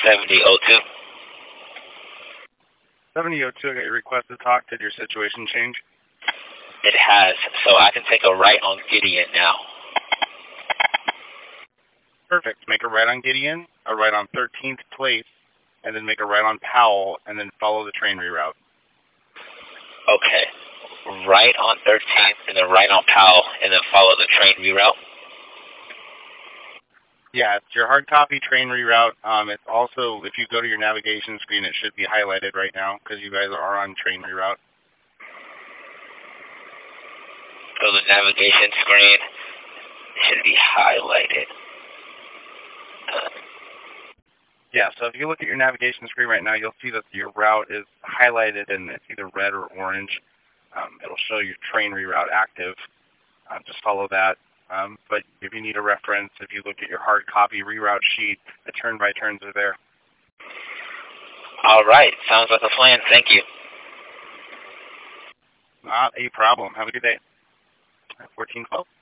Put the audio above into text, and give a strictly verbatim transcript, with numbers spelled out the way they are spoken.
seventy oh two. seventy oh two, I got your request to talk. Did your situation change? It has, so I can take a right on Gideon now. Perfect. Make a right on Gideon, a right on thirteenth Place, and then make a right on Powell, and then follow the train reroute. Okay. Right on thirteenth, and then right on Powell, and then follow the train reroute? Yeah, it's your hard copy train reroute. Um, it's also, if you go to your navigation screen, it should be highlighted right now, because you guys are on train reroute. So the navigation screen should be highlighted. Uh, Yeah, so if you look at your navigation screen right now, you'll see that your route is highlighted and it's either red or orange. Um, it'll show your train reroute active. Uh, just follow that. Um, but if you need a reference, if you look at your hard copy reroute sheet, the turn-by-turns are there. All right. Sounds like a plan. Thank you. Not a problem. Have a good day. fourteen twelve.